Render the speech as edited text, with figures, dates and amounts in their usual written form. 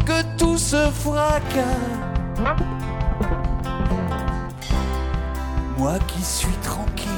que tout se fracas. Moi qui suis tranquille,